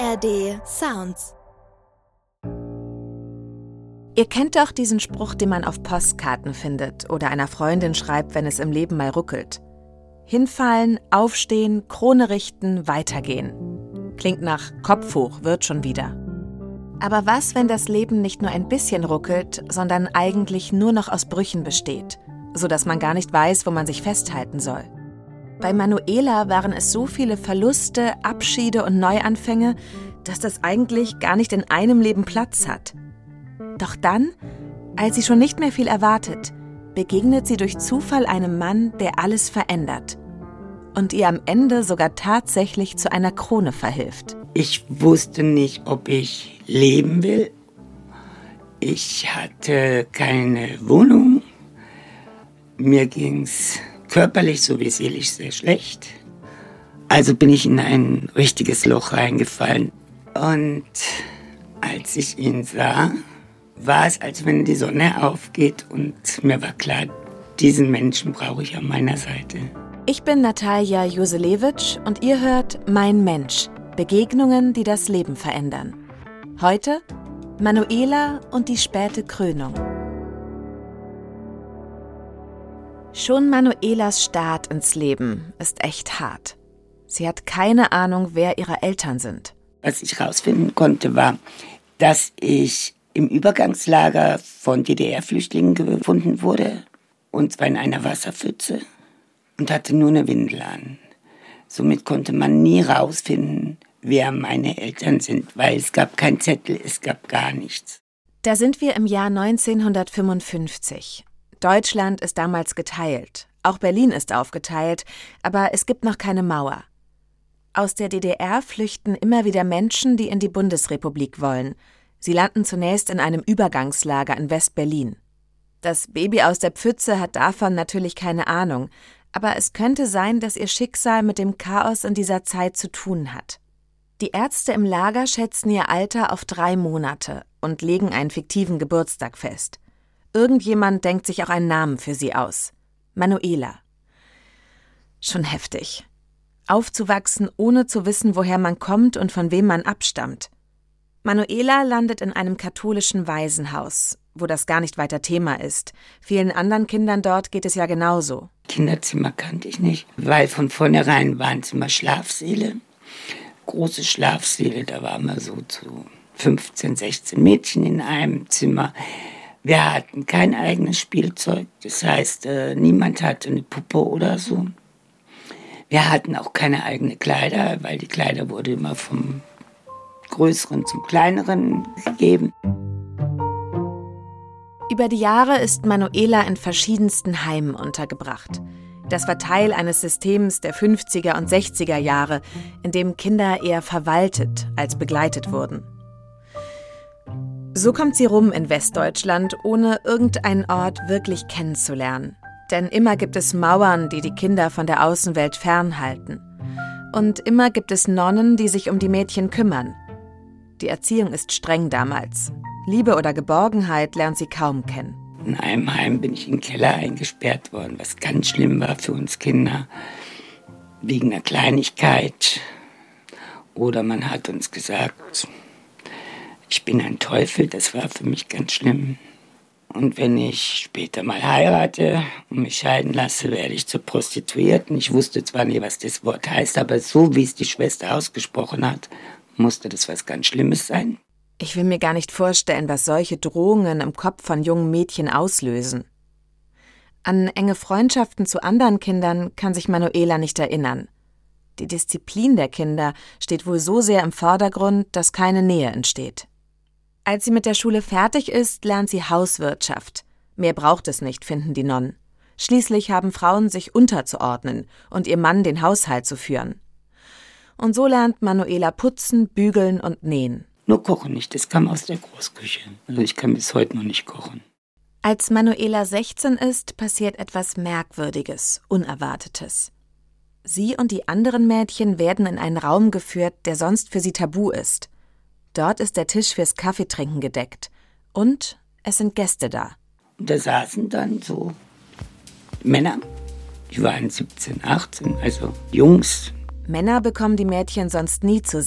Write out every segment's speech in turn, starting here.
ARD Sounds. Ihr kennt doch diesen Spruch, den man auf Postkarten findet oder einer Freundin schreibt, wenn es im Leben mal ruckelt. Hinfallen, aufstehen, Krone richten, weitergehen. Klingt nach Kopf hoch, wird schon wieder. Aber was, wenn das Leben nicht nur ein bisschen ruckelt, sondern eigentlich nur noch aus Brüchen besteht, sodass man gar nicht weiß, wo man sich festhalten soll? Bei Manuela waren es so viele Verluste, Abschiede und Neuanfänge, dass das eigentlich gar nicht in einem Leben Platz hat. Doch dann, als sie schon nicht mehr viel erwartet, begegnet sie durch Zufall einem Mann, der alles verändert und ihr am Ende sogar tatsächlich zu einer Krone verhilft. Ich wusste nicht, ob ich leben will. Ich hatte keine Wohnung. Mir ging's körperlich sowie seelisch sehr schlecht. Also bin ich in ein richtiges Loch reingefallen. Und als ich ihn sah, war es, als wenn die Sonne aufgeht und mir war klar, diesen Menschen brauche ich an meiner Seite. Ich bin Natalia Joselewitsch und ihr hört Mein Mensch, Begegnungen, die das Leben verändern. Heute Manuela und die späte Krönung. Schon Manuelas Start ins Leben ist echt hart. Sie hat keine Ahnung, wer ihre Eltern sind. Was ich rausfinden konnte, war, dass ich im Übergangslager von DDR-Flüchtlingen gefunden wurde, und zwar in einer Wasserpfütze, und hatte nur eine Windel an. Somit konnte man nie rausfinden, wer meine Eltern sind, weil es gab keinen Zettel, es gab gar nichts. Da sind wir im Jahr 1955. Deutschland ist damals geteilt. Auch Berlin ist aufgeteilt, aber es gibt noch keine Mauer. Aus der DDR flüchten immer wieder Menschen, die in die Bundesrepublik wollen. Sie landen zunächst in einem Übergangslager in West-Berlin. Das Baby aus der Pfütze hat davon natürlich keine Ahnung, aber es könnte sein, dass ihr Schicksal mit dem Chaos in dieser Zeit zu tun hat. Die Ärzte im Lager schätzen ihr Alter auf 3 Monate und legen einen fiktiven Geburtstag fest. Irgendjemand denkt sich auch einen Namen für sie aus. Manuela. Schon heftig. Aufzuwachsen, ohne zu wissen, woher man kommt und von wem man abstammt. Manuela landet in einem katholischen Waisenhaus, wo das gar nicht weiter Thema ist. Vielen anderen Kindern dort geht es ja genauso. Kinderzimmer kannte ich nicht, weil von vornherein waren es immer Schlafsäle. Große Schlafsäle, da waren wir so zu 15, 16 Mädchen in einem Zimmer. Wir hatten kein eigenes Spielzeug, das heißt, niemand hatte eine Puppe oder so. Wir hatten auch keine eigenen Kleider, weil die Kleider wurde immer vom Größeren zum Kleineren gegeben. Über die Jahre ist Manuela in verschiedensten Heimen untergebracht. Das war Teil eines Systems der 50er und 60er Jahre, in dem Kinder eher verwaltet als begleitet wurden. So kommt sie rum in Westdeutschland, ohne irgendeinen Ort wirklich kennenzulernen. Denn immer gibt es Mauern, die die Kinder von der Außenwelt fernhalten. Und immer gibt es Nonnen, die sich um die Mädchen kümmern. Die Erziehung ist streng damals. Liebe oder Geborgenheit lernt sie kaum kennen. In einem Heim bin ich in den Keller eingesperrt worden, was ganz schlimm war für uns Kinder. Wegen einer Kleinigkeit. Oder man hat uns gesagt, ich bin ein Teufel, das war für mich ganz schlimm. Und wenn ich später mal heirate und mich scheiden lasse, werde ich zur Prostituierten. Ich wusste zwar nie, was das Wort heißt, aber so wie es die Schwester ausgesprochen hat, musste das was ganz Schlimmes sein. Ich will mir gar nicht vorstellen, was solche Drohungen im Kopf von jungen Mädchen auslösen. An enge Freundschaften zu anderen Kindern kann sich Manuela nicht erinnern. Die Disziplin der Kinder steht wohl so sehr im Vordergrund, dass keine Nähe entsteht. Als sie mit der Schule fertig ist, lernt sie Hauswirtschaft. Mehr braucht es nicht, finden die Nonnen. Schließlich haben Frauen sich unterzuordnen und ihr Mann den Haushalt zu führen. Und so lernt Manuela putzen, bügeln und nähen. Nur kochen nicht, das kam aus der Großküche. Also ich kann bis heute noch nicht kochen. Als Manuela 16 ist, passiert etwas Merkwürdiges, Unerwartetes. Sie und die anderen Mädchen werden in einen Raum geführt, der sonst für sie tabu ist. Dort ist der Tisch fürs Kaffeetrinken gedeckt. Und es sind Gäste da. Und da saßen dann so Männer, die waren 17, 18, also Jungs. Männer bekommen die Mädchen sonst nie zu sehen.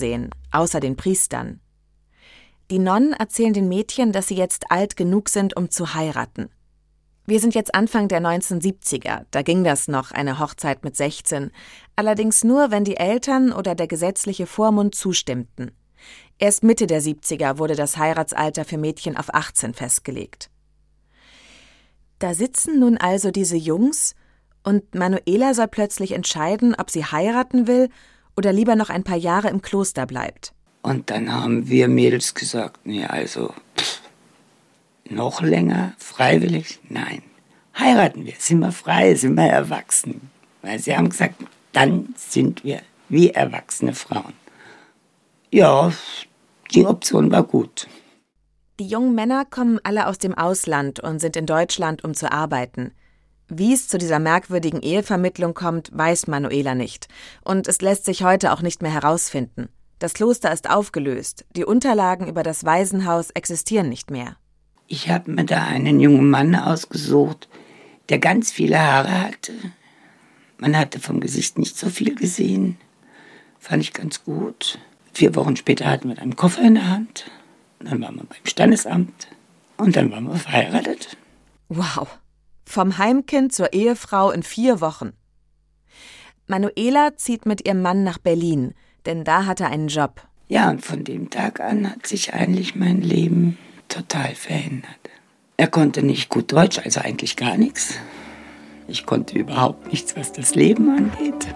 außer den Priestern. Die Nonnen erzählen den Mädchen, dass sie jetzt alt genug sind, um zu heiraten. Wir sind jetzt Anfang der 1970er, da ging das noch, eine Hochzeit mit 16, allerdings nur, wenn die Eltern oder der gesetzliche Vormund zustimmten. Erst Mitte der 70er wurde das Heiratsalter für Mädchen auf 18 festgelegt. Da sitzen nun also diese Jungs und Manuela soll plötzlich entscheiden, ob sie heiraten will oder lieber noch ein paar Jahre im Kloster bleibt. Und dann haben wir Mädels gesagt, nee, also noch länger, freiwillig, nein. Heiraten wir, sind wir frei, sind wir erwachsen. Weil sie haben gesagt, dann sind wir wie erwachsene Frauen. Ja, die Option war gut. Die jungen Männer kommen alle aus dem Ausland und sind in Deutschland, um zu arbeiten. Wie es zu dieser merkwürdigen Ehevermittlung kommt, weiß Manuela nicht. Und es lässt sich heute auch nicht mehr herausfinden. Das Kloster ist aufgelöst. Die Unterlagen über das Waisenhaus existieren nicht mehr. Ich habe mir da einen jungen Mann ausgesucht, der ganz viele Haare hatte. Man hatte vom Gesicht nicht so viel gesehen. Fand ich ganz gut. 4 Wochen später hatten wir einen Koffer in der Hand. Dann waren wir beim Standesamt. Und dann waren wir verheiratet. Wow. Vom Heimkind zur Ehefrau in 4 Wochen. Manuela zieht mit ihrem Mann nach Berlin, denn da hat er einen Job. Ja, und von dem Tag an hat sich eigentlich mein Leben total verändert. Er konnte nicht gut Deutsch, also eigentlich gar nichts. Ich konnte überhaupt nichts, was das Leben angeht.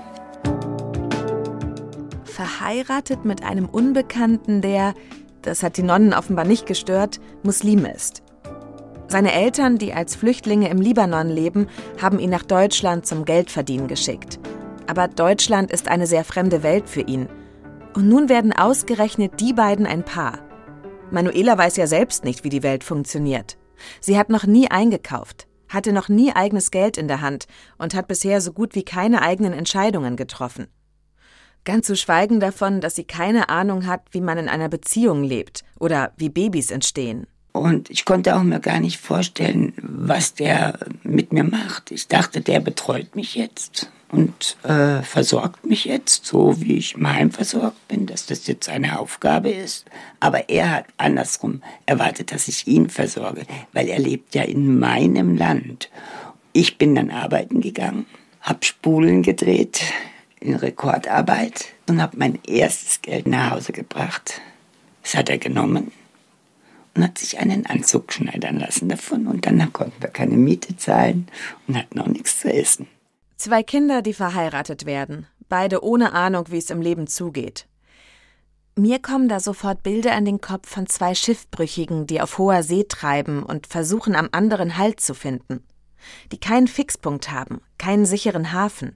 Verheiratet mit einem Unbekannten, der, das hat die Nonnen offenbar nicht gestört, Muslim ist. Seine Eltern, die als Flüchtlinge im Libanon leben, haben ihn nach Deutschland zum Geldverdienen geschickt. Aber Deutschland ist eine sehr fremde Welt für ihn. Und nun werden ausgerechnet die beiden ein Paar. Manuela weiß ja selbst nicht, wie die Welt funktioniert. Sie hat noch nie eingekauft, hatte noch nie eigenes Geld in der Hand und hat bisher so gut wie keine eigenen Entscheidungen getroffen. Ganz zu schweigen davon, dass sie keine Ahnung hat, wie man in einer Beziehung lebt oder wie Babys entstehen. Und ich konnte auch mir gar nicht vorstellen, was der mit mir macht. Ich dachte, der betreut mich jetzt und versorgt mich jetzt, so wie ich im Heim versorgt bin, dass das jetzt seine Aufgabe ist. Aber er hat andersrum erwartet, dass ich ihn versorge, weil er lebt ja in meinem Land. Ich bin dann arbeiten gegangen, habe Spulen gedreht in Rekordarbeit und habe mein erstes Geld nach Hause gebracht. Das hat er genommen und hat sich einen Anzug schneidern lassen davon. Und dann konnten wir keine Miete zahlen und hatten auch nichts zu essen. 2 Kinder, die verheiratet werden. Beide ohne Ahnung, wie es im Leben zugeht. Mir kommen da sofort Bilder in den Kopf von 2 Schiffbrüchigen, die auf hoher See treiben und versuchen, am anderen Halt zu finden. Die keinen Fixpunkt haben, keinen sicheren Hafen.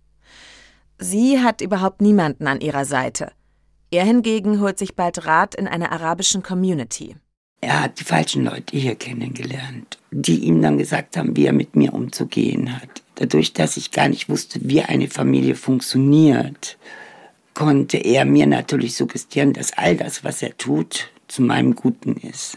Sie hat überhaupt niemanden an ihrer Seite. Er hingegen holt sich bald Rat in einer arabischen Community. Er hat die falschen Leute hier kennengelernt, die ihm dann gesagt haben, wie er mit mir umzugehen hat. Dadurch, dass ich gar nicht wusste, wie eine Familie funktioniert, konnte er mir natürlich suggestieren, dass all das, was er tut, zu meinem Guten ist.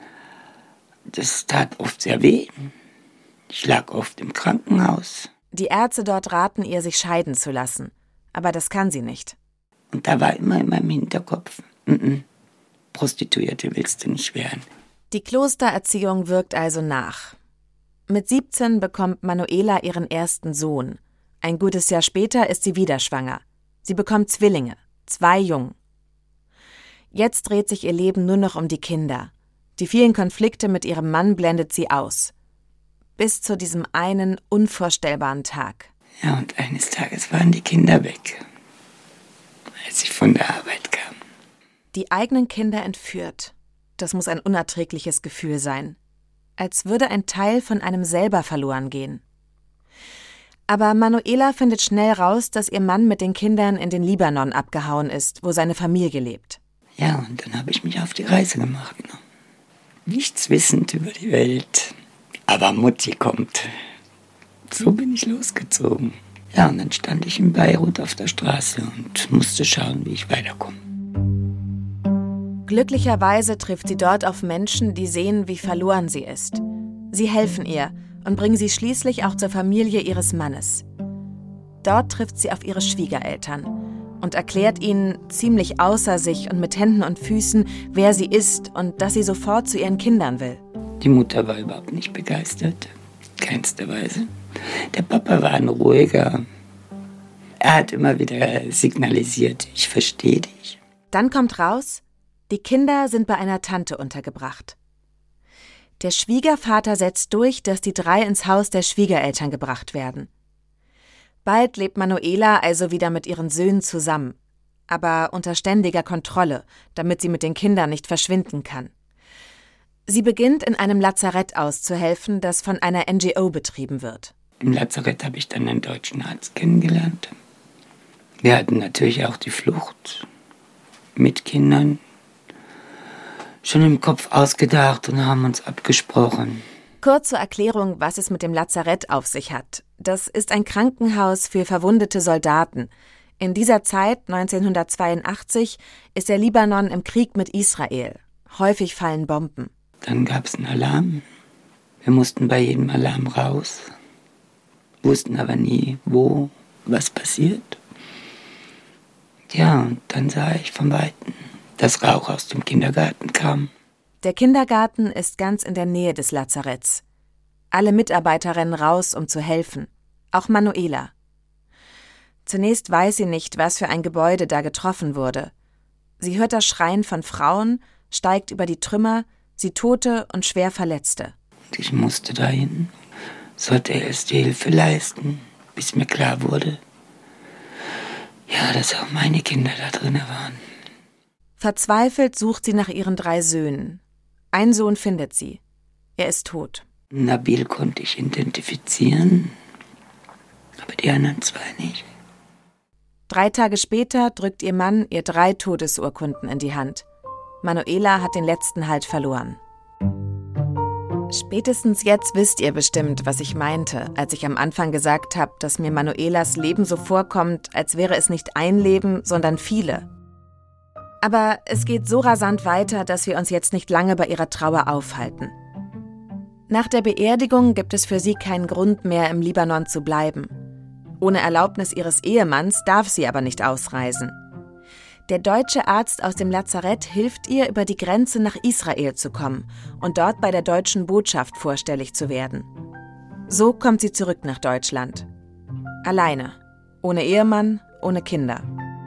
Das tat oft sehr weh. Ich lag oft im Krankenhaus. Die Ärzte dort raten ihr, sich scheiden zu lassen. Aber das kann sie nicht. Und da war immer in meinem Hinterkopf, Prostituierte willst du nicht werden. Die Klostererziehung wirkt also nach. Mit 17 bekommt Manuela ihren ersten Sohn. Ein gutes Jahr später ist sie wieder schwanger. Sie bekommt Zwillinge, 2 Jungen. Jetzt dreht sich ihr Leben nur noch um die Kinder. Die vielen Konflikte mit ihrem Mann blendet sie aus. Bis zu diesem einen unvorstellbaren Tag. Ja, und eines Tages waren die Kinder weg, als ich von der Arbeit kam. Die eigenen Kinder entführt. Das muss ein unerträgliches Gefühl sein. Als würde ein Teil von einem selber verloren gehen. Aber Manuela findet schnell raus, dass ihr Mann mit den Kindern in den Libanon abgehauen ist, wo seine Familie lebt. Ja, und dann habe ich mich auf die Reise gemacht. Nichts wissend über die Welt. Aber Mutti kommt. So bin ich losgezogen. Ja, und dann stand ich in Beirut auf der Straße und musste schauen, wie ich weiterkomme. Glücklicherweise trifft sie dort auf Menschen, die sehen, wie verloren sie ist. Sie helfen ihr und bringen sie schließlich auch zur Familie ihres Mannes. Dort trifft sie auf ihre Schwiegereltern. und erklärt ihnen, ziemlich außer sich und mit Händen und Füßen, wer sie ist und dass sie sofort zu ihren Kindern will. Die Mutter war überhaupt nicht begeistert, keinster Weise. Der Papa war ein ruhiger. Er hat immer wieder signalisiert, ich verstehe dich. Dann kommt raus, die Kinder sind bei einer Tante untergebracht. Der Schwiegervater setzt durch, dass die 3 ins Haus der Schwiegereltern gebracht werden. Bald lebt Manuela also wieder mit ihren Söhnen zusammen, aber unter ständiger Kontrolle, damit sie mit den Kindern nicht verschwinden kann. Sie beginnt in einem Lazarett auszuhelfen, das von einer NGO betrieben wird. Im Lazarett habe ich dann einen deutschen Arzt kennengelernt. Wir hatten natürlich auch die Flucht mit Kindern schon im Kopf ausgedacht und haben uns abgesprochen. Kurz zur Erklärung, was es mit dem Lazarett auf sich hat. Das ist ein Krankenhaus für verwundete Soldaten. In dieser Zeit, 1982, ist der Libanon im Krieg mit Israel. Häufig fallen Bomben. Dann gab es einen Alarm. Wir mussten bei jedem Alarm raus, wussten aber nie, wo, was passiert. Ja, und dann sah ich von Weitem, dass Rauch aus dem Kindergarten kam. Der Kindergarten ist ganz in der Nähe des Lazaretts. Alle Mitarbeiter rennen raus, um zu helfen. Auch Manuela. Zunächst weiß sie nicht, was für ein Gebäude da getroffen wurde. Sie hört das Schreien von Frauen, steigt über die Trümmer, sieht Tote und schwer Verletzte. Ich musste dahin, sollte erst die Hilfe leisten, bis mir klar wurde, ja, dass auch meine Kinder da drin waren. Verzweifelt sucht sie nach ihren 3 Söhnen. Ein Sohn findet sie. Er ist tot. Nabil konnte ich identifizieren, aber die anderen 2 nicht. 3 Tage später drückt ihr Mann ihr 3 Todesurkunden in die Hand. Manuela hat den letzten Halt verloren. Spätestens jetzt wisst ihr bestimmt, was ich meinte, als ich am Anfang gesagt habe, dass mir Manuelas Leben so vorkommt, als wäre es nicht ein Leben, sondern viele. Aber es geht so rasant weiter, dass wir uns jetzt nicht lange bei ihrer Trauer aufhalten. Nach der Beerdigung gibt es für sie keinen Grund mehr, im Libanon zu bleiben. Ohne Erlaubnis ihres Ehemanns darf sie aber nicht ausreisen. Der deutsche Arzt aus dem Lazarett hilft ihr, über die Grenze nach Israel zu kommen und dort bei der deutschen Botschaft vorstellig zu werden. So kommt sie zurück nach Deutschland. Alleine, ohne Ehemann, ohne Kinder.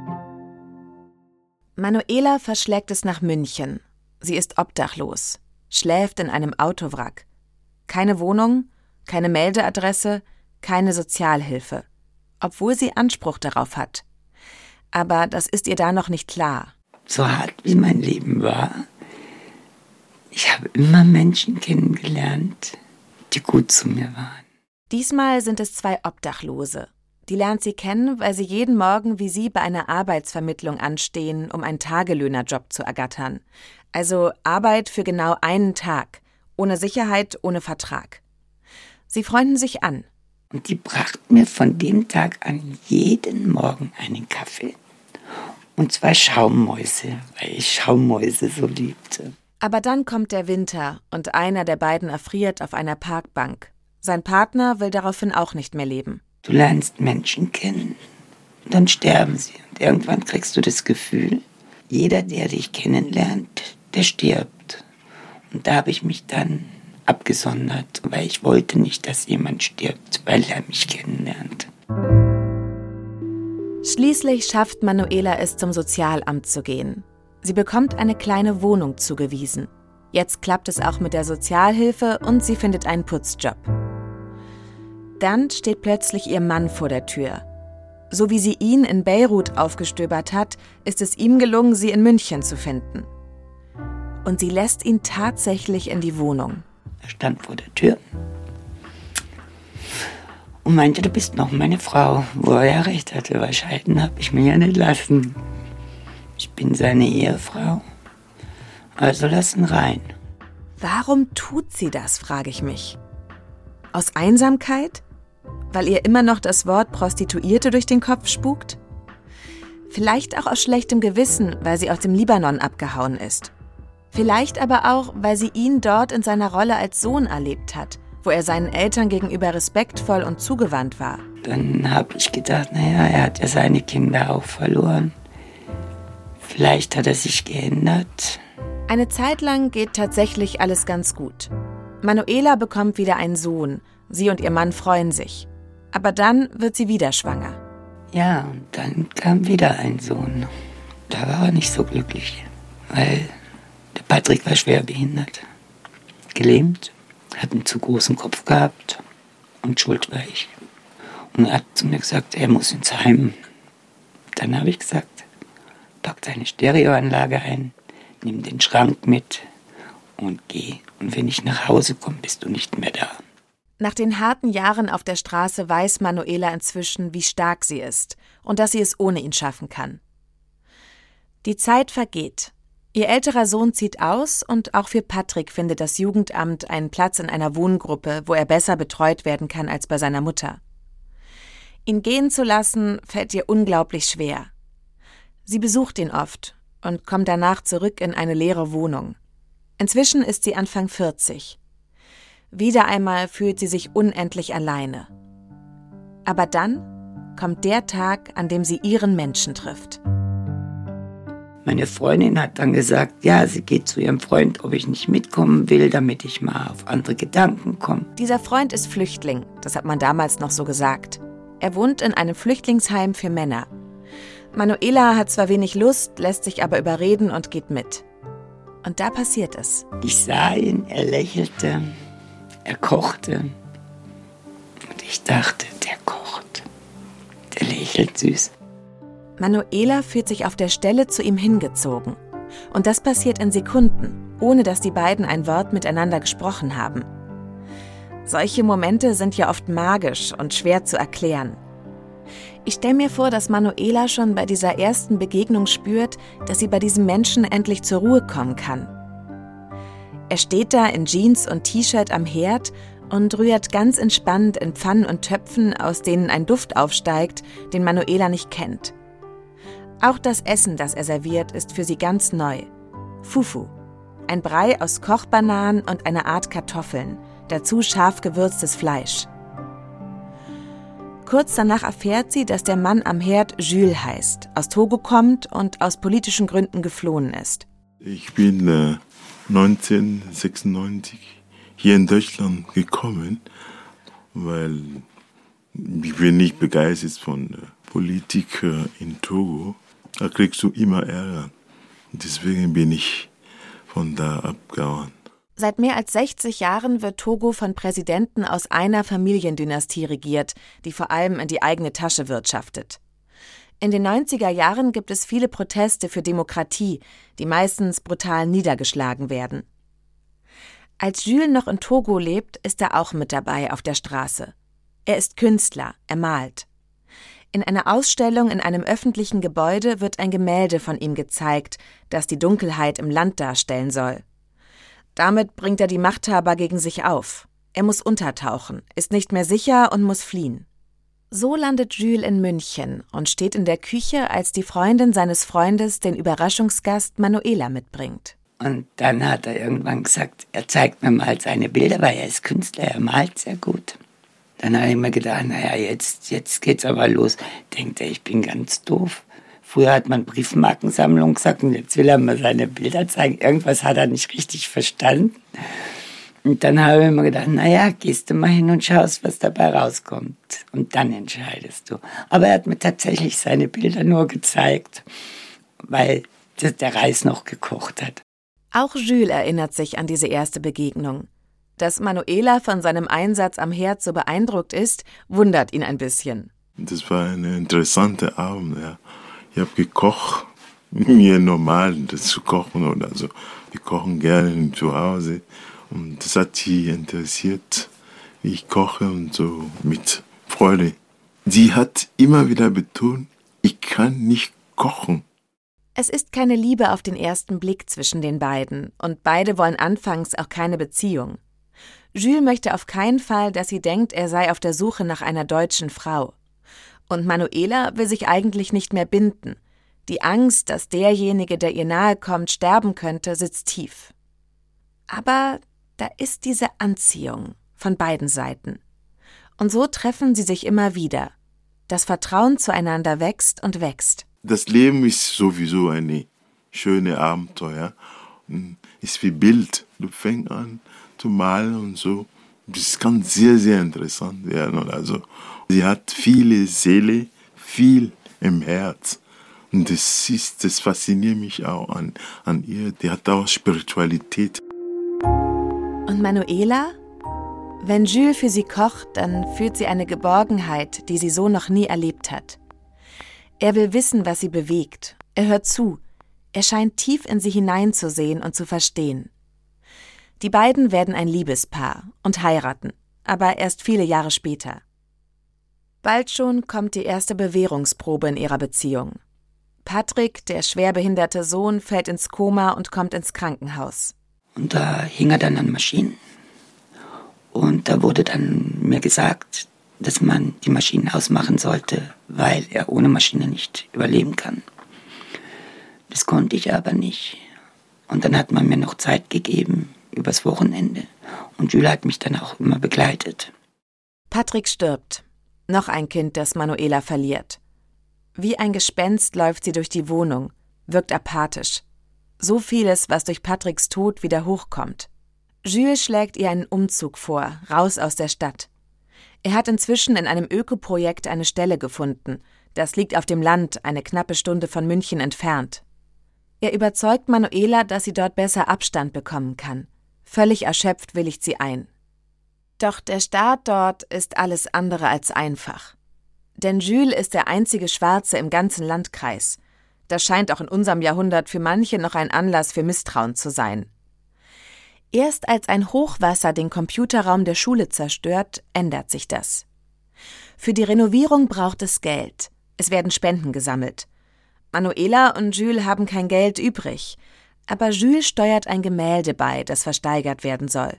Manuela verschlägt es nach München. Sie ist obdachlos, schläft in einem Autowrack. Keine Wohnung, keine Meldeadresse, keine Sozialhilfe, obwohl sie Anspruch darauf hat. Aber das ist ihr da noch nicht klar. So hart wie mein Leben war, ich habe immer Menschen kennengelernt, die gut zu mir waren. Diesmal sind es 2 Obdachlose. Die lernt sie kennen, weil sie jeden Morgen wie sie bei einer Arbeitsvermittlung anstehen, um einen Tagelöhnerjob zu ergattern. Also Arbeit für genau einen Tag, ohne Sicherheit, ohne Vertrag. Sie freunden sich an. Und die brachten mir von dem Tag an jeden Morgen einen Kaffee und 2 Schaummäuse, weil ich Schaummäuse so liebte. Aber dann kommt der Winter und einer der beiden erfriert auf einer Parkbank. Sein Partner will daraufhin auch nicht mehr leben. Du lernst Menschen kennen und dann sterben sie. Und irgendwann kriegst du das Gefühl, jeder, der dich kennenlernt, der stirbt. Und da habe ich mich dann abgesondert, weil ich wollte nicht, dass jemand stirbt, weil er mich kennenlernt. Schließlich schafft Manuela es, zum Sozialamt zu gehen. Sie bekommt eine kleine Wohnung zugewiesen. Jetzt klappt es auch mit der Sozialhilfe und sie findet einen Putzjob. Dann steht plötzlich ihr Mann vor der Tür. So wie sie ihn in Beirut aufgestöbert hat, ist es ihm gelungen, sie in München zu finden. Und sie lässt ihn tatsächlich in die Wohnung. Er stand vor der Tür und meinte, du bist noch meine Frau. Wo er ja recht hatte, weil scheiden habe ich mir ja nicht lassen. Ich bin seine Ehefrau, also lass ihn rein. Warum tut sie das, frage ich mich. Aus Einsamkeit? Weil ihr immer noch das Wort Prostituierte durch den Kopf spukt? Vielleicht auch aus schlechtem Gewissen, weil sie aus dem Libanon abgehauen ist. Vielleicht aber auch, weil sie ihn dort in seiner Rolle als Sohn erlebt hat, wo er seinen Eltern gegenüber respektvoll und zugewandt war. Dann habe ich gedacht, naja, er hat ja seine Kinder auch verloren. Vielleicht hat er sich geändert. Eine Zeit lang geht tatsächlich alles ganz gut. Manuela bekommt wieder einen Sohn. Sie und ihr Mann freuen sich. Aber dann wird sie wieder schwanger. Ja, und dann kam wieder ein Sohn. Da war er nicht so glücklich, weil der Patrick war schwer behindert. Gelähmt, hat einen zu großen Kopf gehabt und schuld war ich. Und er hat zu mir gesagt, er muss ins Heim. Dann habe ich gesagt, pack deine Stereoanlage ein, nimm den Schrank mit und geh. Und wenn ich nach Hause komme, bist du nicht mehr da. Nach den harten Jahren auf der Straße weiß Manuela inzwischen, wie stark sie ist und dass sie es ohne ihn schaffen kann. Die Zeit vergeht. Ihr älterer Sohn zieht aus und auch für Patrick findet das Jugendamt einen Platz in einer Wohngruppe, wo er besser betreut werden kann als bei seiner Mutter. Ihn gehen zu lassen, fällt ihr unglaublich schwer. Sie besucht ihn oft und kommt danach zurück in eine leere Wohnung. Inzwischen ist sie Anfang 40. Wieder einmal fühlt sie sich unendlich alleine. Aber dann kommt der Tag, an dem sie ihren Menschen trifft. Meine Freundin hat dann gesagt, ja, sie geht zu ihrem Freund, ob ich nicht mitkommen will, damit ich mal auf andere Gedanken komme. Dieser Freund ist Flüchtling, das hat man damals noch so gesagt. Er wohnt in einem Flüchtlingsheim für Männer. Manuela hat zwar wenig Lust, lässt sich aber überreden und geht mit. Und da passiert es. Ich sah ihn, er lächelte, er kochte. Und ich dachte, der kocht. Der lächelt süß. Manuela fühlt sich auf der Stelle zu ihm hingezogen. Und das passiert in Sekunden, ohne dass die beiden ein Wort miteinander gesprochen haben. Solche Momente sind ja oft magisch und schwer zu erklären. Ich stelle mir vor, dass Manuela schon bei dieser ersten Begegnung spürt, dass sie bei diesem Menschen endlich zur Ruhe kommen kann. Er steht da in Jeans und T-Shirt am Herd und rührt ganz entspannt in Pfannen und Töpfen, aus denen ein Duft aufsteigt, den Manuela nicht kennt. Auch das Essen, das er serviert, ist für sie ganz neu. Fufu, ein Brei aus Kochbananen und einer Art Kartoffeln, dazu scharf gewürztes Fleisch. Kurz danach erfährt sie, dass der Mann am Herd Jules heißt, aus Togo kommt und aus politischen Gründen geflohen ist. Ich bin 1996 hier in Deutschland gekommen, weil ich bin nicht begeistert von Politik in Togo. Da kriegst du immer Ärger. Deswegen bin ich von da abgehauen. Seit mehr als 60 Jahren wird Togo von Präsidenten aus einer Familiendynastie regiert, die vor allem in die eigene Tasche wirtschaftet. In den 90er Jahren gibt es viele Proteste für Demokratie, die meistens brutal niedergeschlagen werden. Als Jules noch in Togo lebt, ist er auch mit dabei auf der Straße. Er ist Künstler, er malt. In einer Ausstellung in einem öffentlichen Gebäude wird ein Gemälde von ihm gezeigt, das die Dunkelheit im Land darstellen soll. Damit bringt er die Machthaber gegen sich auf. Er muss untertauchen, ist nicht mehr sicher und muss fliehen. So landet Jules in München und steht in der Küche, als die Freundin seines Freundes den Überraschungsgast Manuela mitbringt. Und dann hat er irgendwann gesagt, er zeigt mir mal seine Bilder, weil er ist Künstler, er malt sehr gut. Dann habe ich mir gedacht, naja, jetzt geht's aber los. Denkt er, ich bin ganz doof. Früher hat man Briefmarkensammlung gesagt und jetzt will er mir seine Bilder zeigen. Irgendwas hat er nicht richtig verstanden. Und dann habe ich mir gedacht, naja, gehst du mal hin und schaust, was dabei rauskommt. Und dann entscheidest du. Aber er hat mir tatsächlich seine Bilder nur gezeigt, weil der Reis noch gekocht hat. Auch Jules erinnert sich an diese erste Begegnung. Dass Manuela von seinem Einsatz am Herd so beeindruckt ist, wundert ihn ein bisschen. Das war eine interessante Abend, ja. Ich habe gekocht, mir normal das zu kochen oder so. Wir kochen gerne zu Hause und das hat sie interessiert, wie ich koche und so mit Freude. Sie hat immer wieder betont, ich kann nicht kochen. Es ist keine Liebe auf den ersten Blick zwischen den beiden und beide wollen anfangs auch keine Beziehung. Jules möchte auf keinen Fall, dass sie denkt, er sei auf der Suche nach einer deutschen Frau. Und Manuela will sich eigentlich nicht mehr binden. Die Angst, dass derjenige, der ihr nahe kommt, sterben könnte, sitzt tief. Aber da ist diese Anziehung von beiden Seiten. Und so treffen sie sich immer wieder. Das Vertrauen zueinander wächst und wächst. Das Leben ist sowieso eine schöne Abenteuer. Ist wie Bild. Du fängst an zu malen und so. Das kann sehr, sehr interessant werden. Also, sie hat viele Seele, viel im Herz. Und das fasziniert mich auch an ihr. Die hat auch Spiritualität. Und Manuela? Wenn Jules für sie kocht, dann fühlt sie eine Geborgenheit, die sie so noch nie erlebt hat. Er will wissen, was sie bewegt. Er hört zu. Er scheint tief in sie hineinzusehen und zu verstehen. Die beiden werden ein Liebespaar und heiraten, aber erst viele Jahre später. Bald schon kommt die erste Bewährungsprobe in ihrer Beziehung. Patrick, der schwerbehinderte Sohn, fällt ins Koma und kommt ins Krankenhaus. Und da hing er dann an Maschinen. Und da wurde dann mir gesagt, dass man die Maschinen ausmachen sollte, weil er ohne Maschine nicht überleben kann. Das konnte ich aber nicht. Und dann hat man mir noch Zeit gegeben, übers Wochenende. Und Jules hat mich dann auch immer begleitet. Patrick stirbt. Noch ein Kind, das Manuela verliert. Wie ein Gespenst läuft sie durch die Wohnung, wirkt apathisch. So vieles, was durch Patricks Tod wieder hochkommt. Jules schlägt ihr einen Umzug vor, raus aus der Stadt. Er hat inzwischen in einem Ökoprojekt eine Stelle gefunden. Das liegt auf dem Land, eine knappe Stunde von München entfernt. Er überzeugt Manuela, dass sie dort besser Abstand bekommen kann. Völlig erschöpft willigt sie ein. Doch der Start dort ist alles andere als einfach. Denn Jules ist der einzige Schwarze im ganzen Landkreis. Das scheint auch in unserem Jahrhundert für manche noch ein Anlass für Misstrauen zu sein. Erst als ein Hochwasser den Computerraum der Schule zerstört, ändert sich das. Für die Renovierung braucht es Geld. Es werden Spenden gesammelt. Manuela und Jules haben kein Geld übrig, aber Jules steuert ein Gemälde bei, das versteigert werden soll.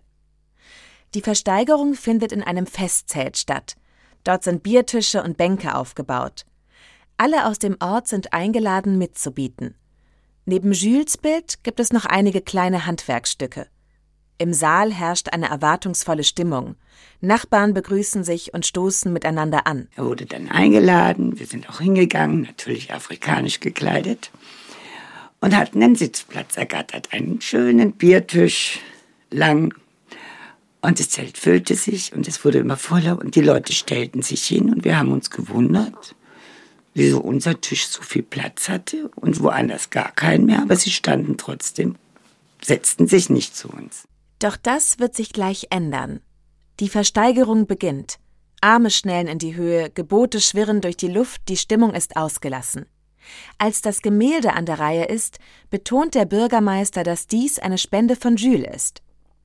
Die Versteigerung findet in einem Festzelt statt. Dort sind Biertische und Bänke aufgebaut. Alle aus dem Ort sind eingeladen, mitzubieten. Neben Jules' Bild gibt es noch einige kleine Handwerkstücke. Im Saal herrscht eine erwartungsvolle Stimmung. Nachbarn begrüßen sich und stoßen miteinander an. Er wurde dann eingeladen, wir sind auch hingegangen, natürlich afrikanisch gekleidet, und hatten einen Sitzplatz ergattert, einen schönen Biertisch, lang. Und das Zelt füllte sich und es wurde immer voller und die Leute stellten sich hin und wir haben uns gewundert, wieso unser Tisch so viel Platz hatte und woanders gar keinen mehr, aber sie standen trotzdem, setzten sich nicht zu uns. Doch das wird sich gleich ändern. Die Versteigerung beginnt. Arme schnellen in die Höhe, Gebote schwirren durch die Luft, die Stimmung ist ausgelassen. Als das Gemälde an der Reihe ist, betont der Bürgermeister, dass dies eine Spende von Jules ist.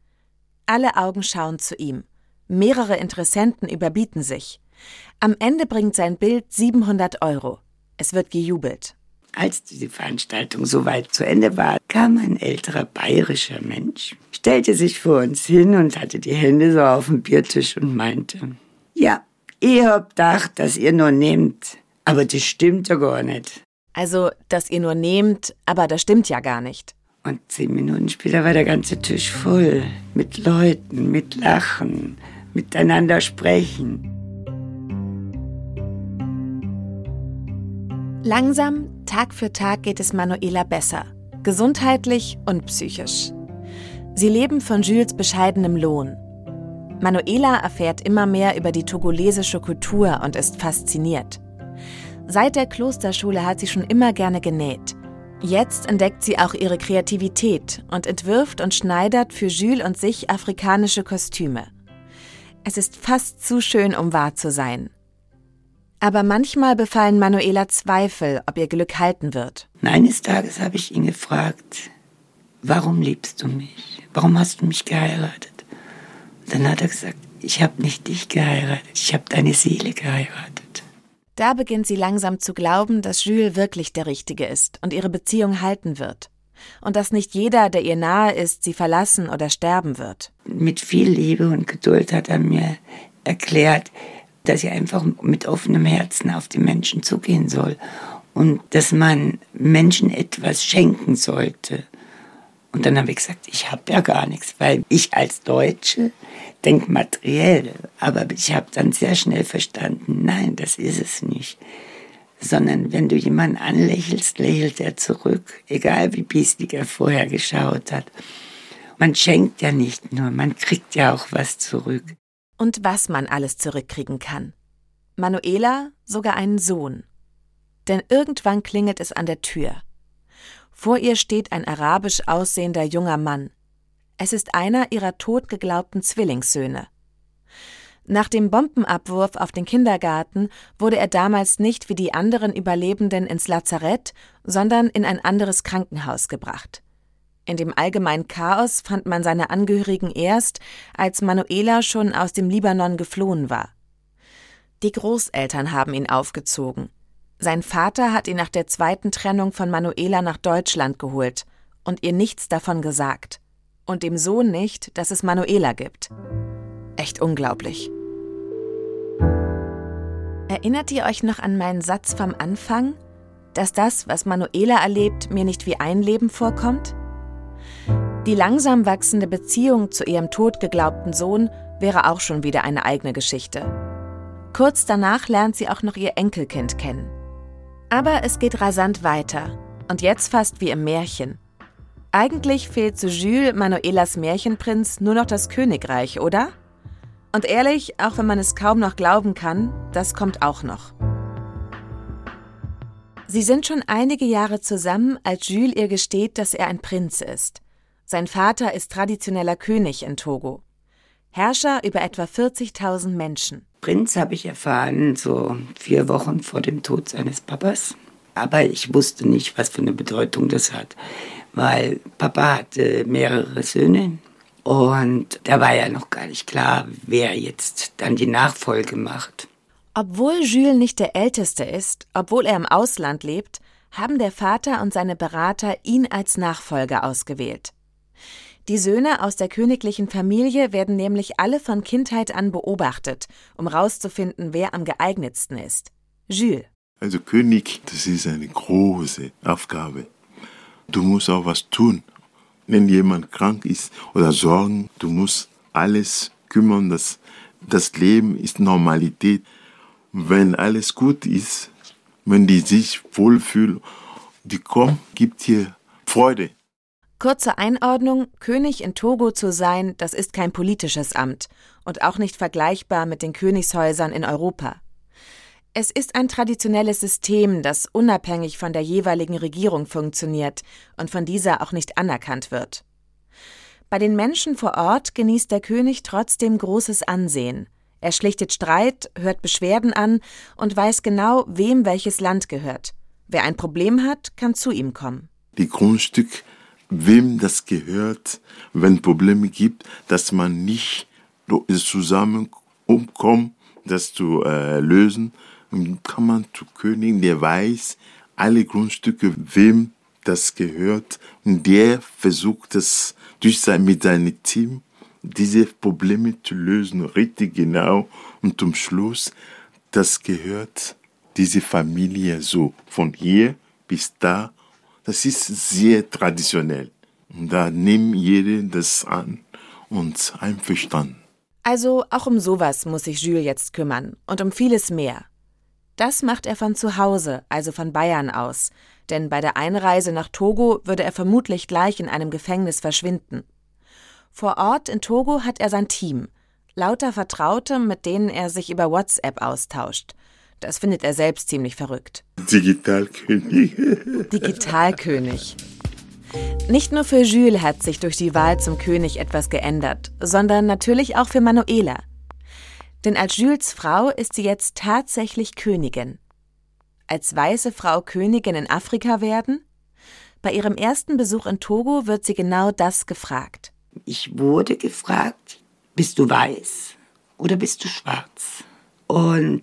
Alle Augen schauen zu ihm. Mehrere Interessenten überbieten sich. Am Ende bringt sein Bild 700 €. Es wird gejubelt. Als die Veranstaltung soweit zu Ende war, kam ein älterer bayerischer Mensch, stellte sich vor uns hin und hatte die Hände so auf dem Biertisch und meinte, ja, ihr habt gedacht, dass ihr nur nehmt, aber das stimmt ja gar nicht. Also, dass ihr nur nehmt, aber das stimmt ja gar nicht. Und 10 Minuten später war der ganze Tisch voll, mit Leuten, mit Lachen, miteinander sprechen. Langsam, Tag für Tag geht es Manuela besser, gesundheitlich und psychisch. Sie leben von Jules bescheidenem Lohn. Manuela erfährt immer mehr über die togolesische Kultur und ist fasziniert. Seit der Klosterschule hat sie schon immer gerne genäht. Jetzt entdeckt sie auch ihre Kreativität und entwirft und schneidert für Jules und sich afrikanische Kostüme. Es ist fast zu schön, um wahr zu sein. Aber manchmal befallen Manuela Zweifel, ob ihr Glück halten wird. Eines Tages habe ich ihn gefragt, warum liebst du mich? Warum hast du mich geheiratet? Und dann hat er gesagt, ich habe nicht dich geheiratet, ich habe deine Seele geheiratet. Da beginnt sie langsam zu glauben, dass Jules wirklich der Richtige ist und ihre Beziehung halten wird. Und dass nicht jeder, der ihr nahe ist, sie verlassen oder sterben wird. Mit viel Liebe und Geduld hat er mir erklärt, dass ich einfach mit offenem Herzen auf die Menschen zugehen soll und dass man Menschen etwas schenken sollte Und dann habe ich gesagt, ich habe ja gar nichts, weil ich als Deutsche denke materiell. Aber ich habe dann sehr schnell verstanden, nein, das ist es nicht. Sondern wenn du jemanden anlächelst, lächelt er zurück, egal wie biestig er vorher geschaut hat. Man schenkt ja nicht nur, man kriegt ja auch was zurück. Und was man alles zurückkriegen kann. Manuela sogar einen Sohn. Denn irgendwann klingelt es an der Tür. Vor ihr steht ein arabisch aussehender junger Mann. Es ist einer ihrer tot geglaubten Zwillingssöhne. Nach dem Bombenabwurf auf den Kindergarten wurde er damals nicht wie die anderen Überlebenden ins Lazarett, sondern in ein anderes Krankenhaus gebracht. In dem allgemeinen Chaos fand man seine Angehörigen erst, als Manuela schon aus dem Libanon geflohen war. Die Großeltern haben ihn aufgezogen. Sein Vater hat ihn nach der zweiten Trennung von Manuela nach Deutschland geholt und ihr nichts davon gesagt. Und dem Sohn nicht, dass es Manuela gibt. Echt unglaublich. Erinnert ihr euch noch an meinen Satz vom Anfang, dass das, was Manuela erlebt, mir nicht wie ein Leben vorkommt? Die langsam wachsende Beziehung zu ihrem tot geglaubten Sohn wäre auch schon wieder eine eigene Geschichte. Kurz danach lernt sie auch noch ihr Enkelkind kennen. Aber es geht rasant weiter und jetzt fast wie im Märchen. Eigentlich fehlt zu Jules, Manuelas Märchenprinz, nur noch das Königreich, oder? Und ehrlich, auch wenn man es kaum noch glauben kann, das kommt auch noch. Sie sind schon einige Jahre zusammen, als Jules ihr gesteht, dass er ein Prinz ist. Sein Vater ist traditioneller König in Togo. Herrscher über etwa 40.000 Menschen. Prinz habe ich erfahren, so 4 Wochen vor dem Tod seines Papas. Aber ich wusste nicht, was für eine Bedeutung das hat. Weil Papa hatte mehrere Söhne. Und da war ja noch gar nicht klar, wer jetzt dann die Nachfolge macht. Obwohl Jules nicht der Älteste ist, obwohl er im Ausland lebt, haben der Vater und seine Berater ihn als Nachfolger ausgewählt. Die Söhne aus der königlichen Familie werden nämlich alle von Kindheit an beobachtet, um rauszufinden, wer am geeignetsten ist. Jules. Also König, das ist eine große Aufgabe. Du musst auch was tun. Wenn jemand krank ist oder Sorgen, du musst alles kümmern. Das Leben ist Normalität. Wenn alles gut ist, wenn die sich wohlfühlen, die kommen, gibt dir Freude. Kurze Einordnung: König in Togo zu sein, das ist kein politisches Amt und auch nicht vergleichbar mit den Königshäusern in Europa. Es ist ein traditionelles System, das unabhängig von der jeweiligen Regierung funktioniert und von dieser auch nicht anerkannt wird. Bei den Menschen vor Ort genießt der König trotzdem großes Ansehen. Er schlichtet Streit, hört Beschwerden an und weiß genau, wem welches Land gehört. Wer ein Problem hat, kann zu ihm kommen. Die Grundstück, wem das gehört, wenn Probleme gibt, dass man nicht zusammen umkommt, das zu lösen. Und kann man zu König, der weiß, alle Grundstücke, wem das gehört. Und der versucht es mit seinem Team, diese Probleme zu lösen, richtig genau. Und zum Schluss, das gehört diese Familie so, von hier bis da. Das ist sehr traditionell. Und da nimmt jeder das an und einverstanden. Also auch um sowas muss sich Jules jetzt kümmern und um vieles mehr. Das macht er von zu Hause, also von Bayern aus, denn bei der Einreise nach Togo würde er vermutlich gleich in einem Gefängnis verschwinden. Vor Ort in Togo hat er sein Team, lauter Vertraute, mit denen er sich über WhatsApp austauscht. Das findet er selbst ziemlich verrückt. Digitalkönig. Digitalkönig. Nicht nur für Jules hat sich durch die Wahl zum König etwas geändert, sondern natürlich auch für Manuela. Denn als Jules Frau ist sie jetzt tatsächlich Königin. Als weiße Frau Königin in Afrika werden? Bei ihrem ersten Besuch in Togo wird sie genau das gefragt. Ich wurde gefragt, bist du weiß oder bist du schwarz? Und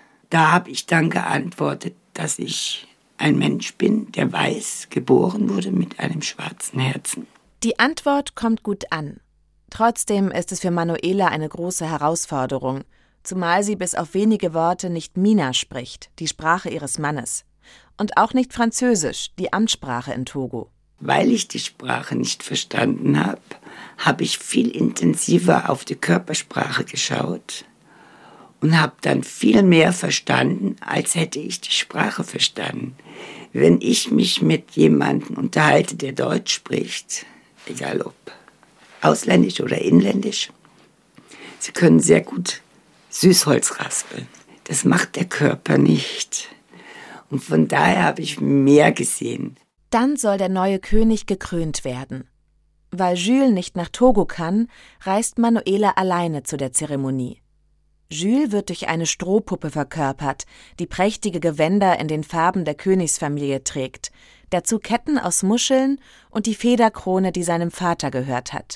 da habe ich dann geantwortet, dass ich ein Mensch bin, der weiß geboren wurde mit einem schwarzen Herzen. Die Antwort kommt gut an. Trotzdem ist es für Manuela eine große Herausforderung, zumal sie bis auf wenige Worte nicht Mina spricht, die Sprache ihres Mannes, und auch nicht Französisch, die Amtssprache in Togo. Weil ich die Sprache nicht verstanden habe, habe ich viel intensiver auf die Körpersprache geschaut und habe dann viel mehr verstanden, als hätte ich die Sprache verstanden. Wenn ich mich mit jemandem unterhalte, der Deutsch spricht, egal ob ausländisch oder inländisch, sie können sehr gut Süßholz raspeln. Das macht der Körper nicht. Und von daher habe ich mehr gesehen. Dann soll der neue König gekrönt werden. Weil Jules nicht nach Togo kann, reist Manuela alleine zu der Zeremonie. Jules wird durch eine Strohpuppe verkörpert, die prächtige Gewänder in den Farben der Königsfamilie trägt, dazu Ketten aus Muscheln und die Federkrone, die seinem Vater gehört hat.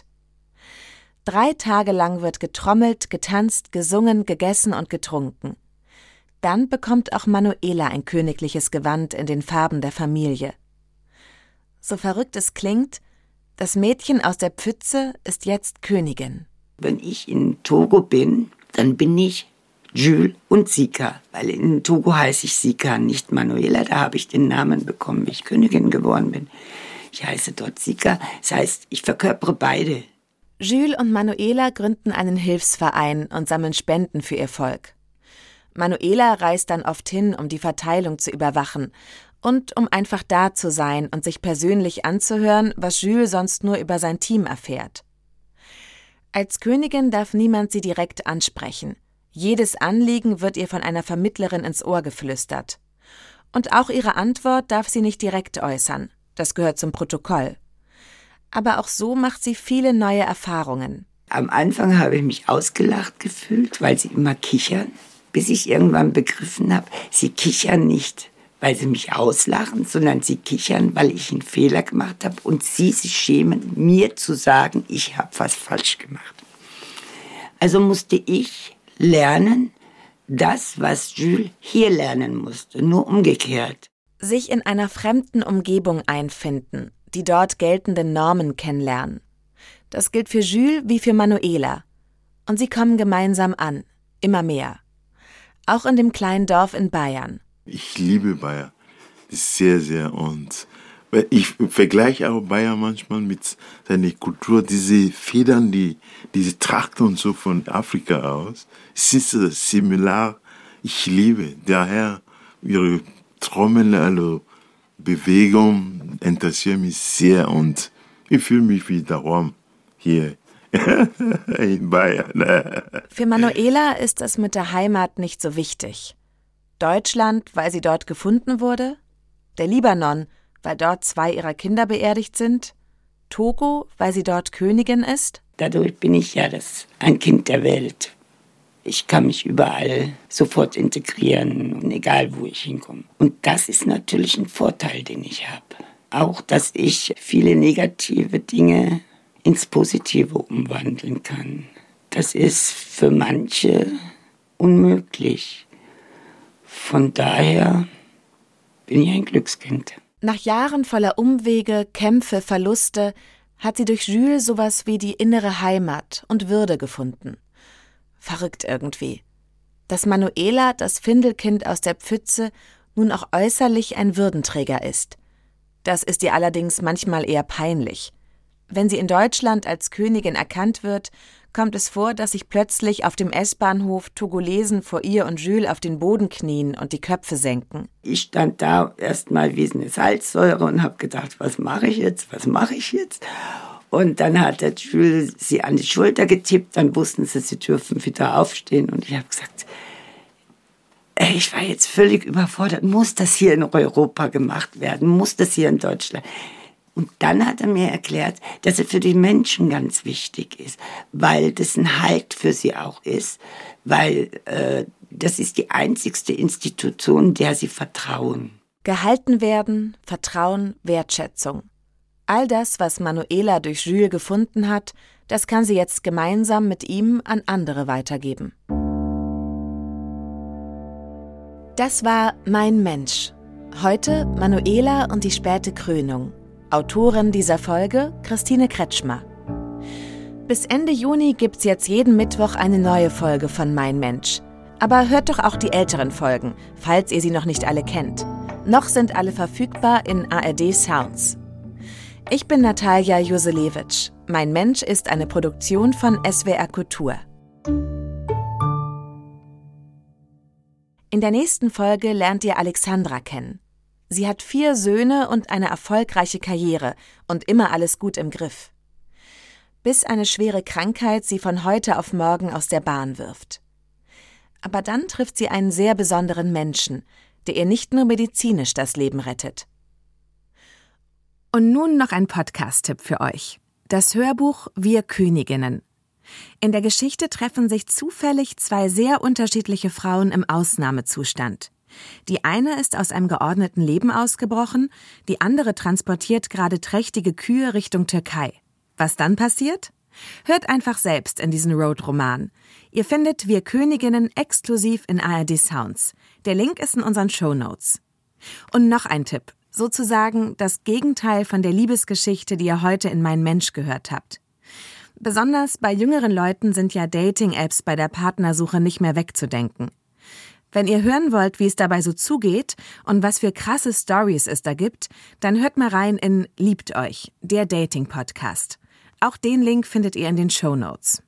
3 Tage lang wird getrommelt, getanzt, gesungen, gegessen und getrunken. Dann bekommt auch Manuela ein königliches Gewand in den Farben der Familie. So verrückt es klingt, das Mädchen aus der Pfütze ist jetzt Königin. Wenn ich in Togo bin, dann bin ich Jules und Sika. Weil in Togo heiße ich Sika, nicht Manuela. Da habe ich den Namen bekommen, wie ich Königin geworden bin. Ich heiße dort Sika. Das heißt, ich verkörpere beide. Jules und Manuela gründen einen Hilfsverein und sammeln Spenden für ihr Volk. Manuela reist dann oft hin, um die Verteilung zu überwachen und um einfach da zu sein und sich persönlich anzuhören, was Jules sonst nur über sein Team erfährt. Als Königin darf niemand sie direkt ansprechen. Jedes Anliegen wird ihr von einer Vermittlerin ins Ohr geflüstert. Und auch ihre Antwort darf sie nicht direkt äußern. Das gehört zum Protokoll. Aber auch so macht sie viele neue Erfahrungen. Am Anfang habe ich mich ausgelacht gefühlt, weil sie immer kichern, bis ich irgendwann begriffen habe, sie kichern nicht, weil sie mich auslachen, sondern sie kichern, weil ich einen Fehler gemacht habe und sie sich schämen, mir zu sagen, ich habe was falsch gemacht. Also musste ich lernen, das, was Jules hier lernen musste, nur umgekehrt. Sich in einer fremden Umgebung einfinden, die dort geltenden Normen kennenlernen. Das gilt für Jules wie für Manuela. Und sie kommen gemeinsam an, immer mehr. Auch in dem kleinen Dorf in Bayern. Ich liebe Bayern. Das ist sehr, sehr. Und ich vergleiche auch Bayern manchmal mit seiner Kultur. Diese Federn, diese Tracht und so von Afrika aus, es ist similar. Ich liebe daher ihre Trommeln, also Bewegung interessiert mich sehr und ich fühle mich wie daheim hier in Bayern. Für Manuela ist es mit der Heimat nicht so wichtig. Deutschland, weil sie dort gefunden wurde? Der Libanon, weil dort 2 ihrer Kinder beerdigt sind? Togo, weil sie dort Königin ist? Dadurch bin ich ja ein Kind der Welt. Ich kann mich überall sofort integrieren, und egal wo ich hinkomme. Und das ist natürlich ein Vorteil, den ich habe. Auch, dass ich viele negative Dinge ins Positive umwandeln kann. Das ist für manche unmöglich. Von daher bin ich ein Glückskind. Nach Jahren voller Umwege, Kämpfe, Verluste hat sie durch Jules sowas wie die innere Heimat und Würde gefunden. Verrückt irgendwie. Dass Manuela, das Findelkind aus der Pfütze, nun auch äußerlich ein Würdenträger ist. Das ist ihr allerdings manchmal eher peinlich. Wenn sie in Deutschland als Königin erkannt wird, kommt es vor, dass sich plötzlich auf dem S-Bahnhof Togolesen vor ihr und Jules auf den Boden knien und die Köpfe senken. Ich stand da erstmal wie eine Salzsäure und habe gedacht, was mache ich jetzt? Und dann hat der Jules sie an die Schulter getippt, dann wussten sie dürfen wieder aufstehen. Und ich habe gesagt, ich war jetzt völlig überfordert. Muss das hier in Europa gemacht werden? Muss das hier in Deutschland? Und dann hat er mir erklärt, dass er für die Menschen ganz wichtig ist, weil das ein Halt für sie auch ist, weil das ist die einzigste Institution, der sie vertrauen. Gehalten werden, Vertrauen, Wertschätzung. All das, was Manuela durch Jules gefunden hat, das kann sie jetzt gemeinsam mit ihm an andere weitergeben. Das war Mein Mensch. Heute Manuela und die späte Krönung. Autorin dieser Folge Christine Kretschmer. Bis Ende Juni gibt's jetzt jeden Mittwoch eine neue Folge von Mein Mensch. Aber hört doch auch die älteren Folgen, falls ihr sie noch nicht alle kennt. Noch sind alle verfügbar in ARD Sounds. Ich bin Natalia Joselewitsch. Mein Mensch ist eine Produktion von SWR Kultur. In der nächsten Folge lernt ihr Alexandra kennen. Sie hat 4 Söhne und eine erfolgreiche Karriere und immer alles gut im Griff. Bis eine schwere Krankheit sie von heute auf morgen aus der Bahn wirft. Aber dann trifft sie einen sehr besonderen Menschen, der ihr nicht nur medizinisch das Leben rettet. Und nun noch ein Podcast-Tipp für euch. Das Hörbuch Wir Königinnen. In der Geschichte treffen sich zufällig 2 sehr unterschiedliche Frauen im Ausnahmezustand. Die eine ist aus einem geordneten Leben ausgebrochen, die andere transportiert gerade trächtige Kühe Richtung Türkei. Was dann passiert? Hört einfach selbst in diesen Road-Roman. Ihr findet Wir Königinnen exklusiv in ARD Sounds. Der Link ist in unseren Shownotes. Und noch ein Tipp. Sozusagen das Gegenteil von der Liebesgeschichte, die ihr heute in Mein Mensch gehört habt. Besonders bei jüngeren Leuten sind ja Dating-Apps bei der Partnersuche nicht mehr wegzudenken. Wenn ihr hören wollt, wie es dabei so zugeht und was für krasse Stories es da gibt, dann hört mal rein in Liebt euch, der Dating-Podcast. Auch den Link findet ihr in den Shownotes.